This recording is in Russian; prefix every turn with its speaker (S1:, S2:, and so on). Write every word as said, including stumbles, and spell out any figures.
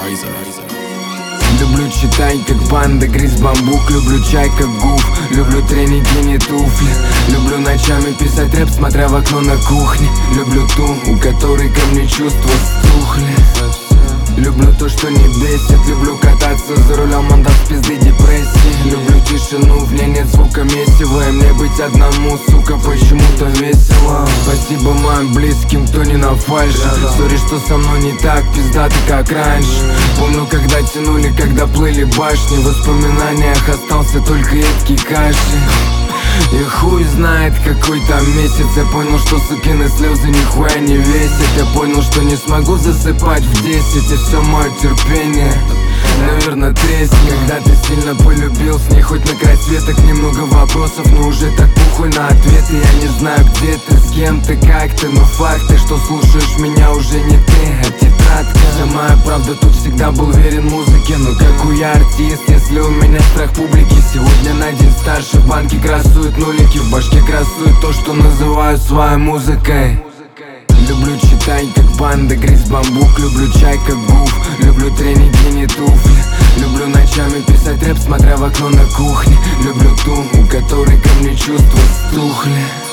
S1: Люблю читать, как панда, грызть бамбук. Люблю чай, как гуф. Люблю треники, не туфли. Люблю ночами писать рэп, смотря в окно на кухне. Люблю ту, у которой ко мне чувства стухли. Люблю то, что не бесит. Люблю кататься за рулем, отдав пизды депрессии. Люблю тишину, в ней нет звука месива. И мне быть одному, сука, почему-то весело. Спасибо моим близким, кто не на фальше. Сори, что со мной не так пиздато, как раньше. Помню, когда тянули, когда плыли башни. В воспоминаниях остался только едкий кашель. И хуй знает, какой там месяц. Я понял, что сукины слезы нихуя не весят. Я понял, что не смогу засыпать в десять. И все мое терпение, наверное, треснет. Когда ты сильно полюбил, с ней хоть на край света. Немного вопросов, но уже так похуй на ответы. Я не знаю, где ты, с кем ты, как ты. Но факты, что слушаешь меня, уже не ты, а тетрадка. Вся моя правда, тут всегда был верен музыке. Но какой я артист, если у меня страх публики? Сегодня на день старше, в банке красуют нулики. В башке красует то, что называю своей музыкой. Люблю читать, как панда, грызть бамбук. Люблю чай, как гуф. Люблю треники, не туфли. Люблю ночами писать рэп, смотря в окно на кухне. Люблю ту, у которой ко мне чувства стухли.